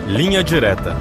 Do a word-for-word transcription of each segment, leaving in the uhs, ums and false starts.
Linha Direta.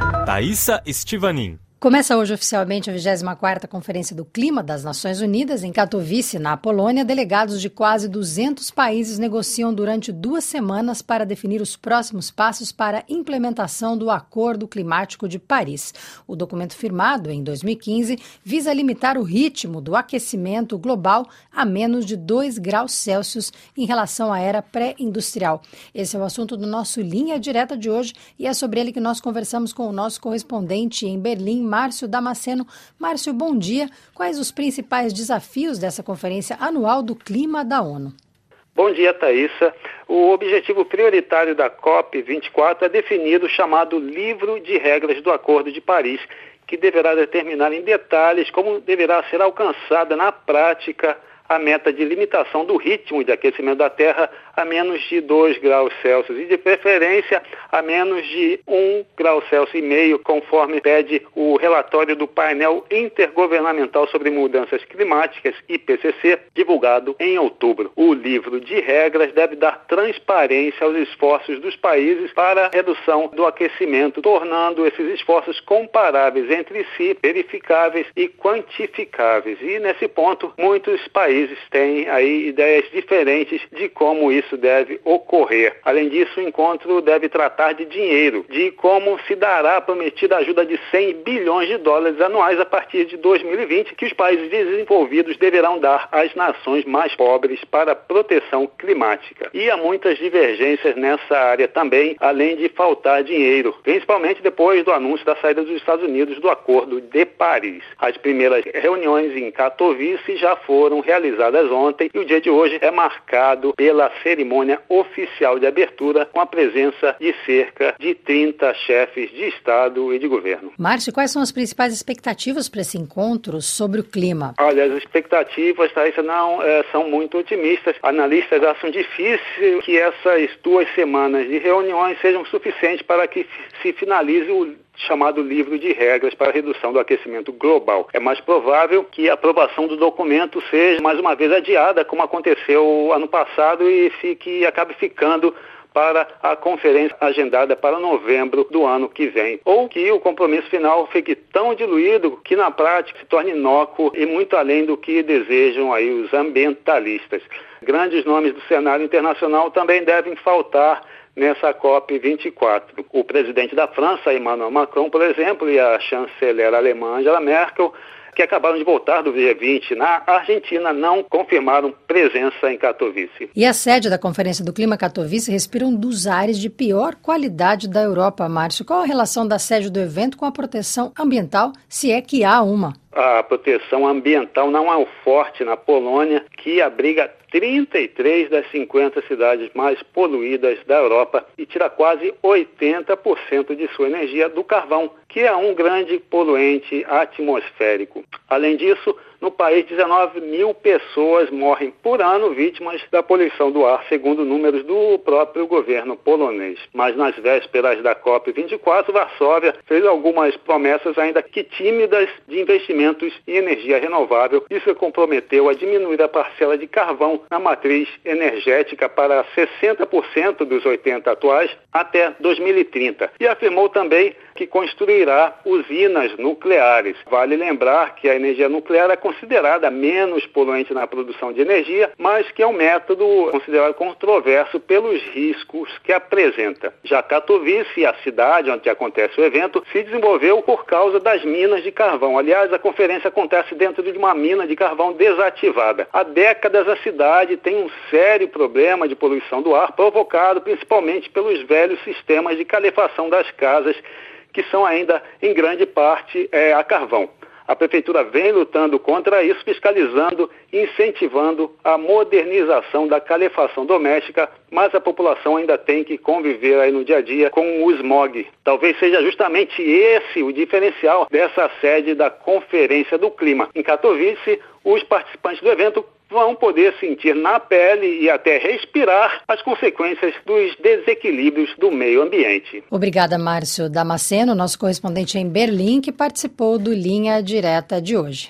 Thaisa Estivanin. Começa hoje oficialmente a vigésima quarta Conferência do Clima das Nações Unidas em Katowice, na Polônia. Delegados de quase duzentos países negociam durante duas semanas para definir os próximos passos para a implementação do Acordo Climático de Paris. O documento firmado em dois mil e quinze visa limitar o ritmo do aquecimento global a menos de dois graus Celsius em relação à era pré-industrial. Esse é o assunto do nosso Linha Direta de hoje e é sobre ele que nós conversamos com o nosso correspondente em Berlim, Márcio Damasceno. Márcio, bom dia. Quais os principais desafios dessa Conferência Anual do Clima da ONU? Bom dia, Thaisa. O objetivo prioritário da COP vinte e quatro é definir o chamado Livro de Regras do Acordo de Paris, que deverá determinar em detalhes como deverá ser alcançada na prática a meta de limitação do ritmo de aquecimento da Terra a menos de dois graus Celsius e, de preferência, a menos de um grau Celsius e meio, conforme pede o relatório do painel intergovernamental sobre mudanças climáticas, I P C C, divulgado em outubro. O livro de regras deve dar transparência aos esforços dos países para a redução do aquecimento, tornando esses esforços comparáveis entre si, verificáveis e quantificáveis. E, nesse ponto, muitos países têm aí ideias diferentes de como isso deve ocorrer. Além disso, o encontro deve tratar de dinheiro, de como se dará a prometida ajuda de cem bilhões de dólares anuais a partir de dois mil e vinte, que os países desenvolvidos deverão dar às nações mais pobres para a proteção climática. E há muitas divergências nessa área também, além de faltar dinheiro, principalmente depois do anúncio da saída dos Estados Unidos do Acordo de Paris. As primeiras reuniões em Katowice já foram realizadas ontem e o dia de hoje é marcado pela cerimônia oficial de abertura com a presença de cerca de trinta chefes de Estado e de governo. Márcio, quais são as principais expectativas para esse encontro sobre o clima? Olha, as expectativas, Thaisa, não é, são muito otimistas. Analistas acham difícil que essas duas semanas de reuniões sejam suficientes para que se finalize o chamado Livro de Regras para a Redução do Aquecimento Global. É mais provável que a aprovação do documento seja mais uma vez adiada, como aconteceu ano passado, e fique, acabe ficando para a conferência agendada para novembro do ano que vem. Ou que o compromisso final fique tão diluído que na prática se torne inócuo e muito além do que desejam aí os ambientalistas. Grandes nomes do cenário internacional também devem faltar nessa COP vinte e quatro. O presidente da França, Emmanuel Macron, por exemplo, e a chanceler alemã Angela Merkel, que acabaram de voltar do G vinte na Argentina, não confirmaram presença em Katowice. E a sede da Conferência do Clima, Katowice, respira um dos ares de pior qualidade da Europa, Márcio. Qual a relação da sede do evento com a proteção ambiental, se é que há uma? A proteção ambiental não é um forte na Polônia, que abriga trinta e três das cinquenta cidades mais poluídas da Europa e tira quase oitenta por cento de sua energia do carvão, que é um grande poluente atmosférico. Além disso, no país, dezenove mil pessoas morrem por ano vítimas da poluição do ar, segundo números do próprio governo polonês. Mas nas vésperas da COP vinte e quatro, Varsóvia fez algumas promessas ainda que tímidas de investimentos em energia renovável. Isso comprometeu a diminuir a parcela de carvão na matriz energética para sessenta por cento dos oitenta por cento atuais até dois mil e trinta. E afirmou também que construirá usinas nucleares. Vale lembrar que a energia nuclear é considerada menos poluente na produção de energia, mas que é um método considerado controverso pelos riscos que apresenta. Já Katowice, a cidade onde acontece o evento, se desenvolveu por causa das minas de carvão. Aliás, a conferência acontece dentro de uma mina de carvão desativada. Há décadas a cidade tem um sério problema de poluição do ar, provocado principalmente pelos velhos sistemas de calefação das casas, que são ainda, em grande parte, é, a carvão. A Prefeitura vem lutando contra isso, fiscalizando e incentivando a modernização da calefação doméstica, mas a população ainda tem que conviver aí no dia a dia com o smog. Talvez seja justamente esse o diferencial dessa sede da Conferência do Clima. Em Katowice, os participantes do evento vão poder sentir na pele e até respirar as consequências dos desequilíbrios do meio ambiente. Obrigada, Márcio Damasceno, nosso correspondente em Berlim, que participou do Linha Direta de hoje.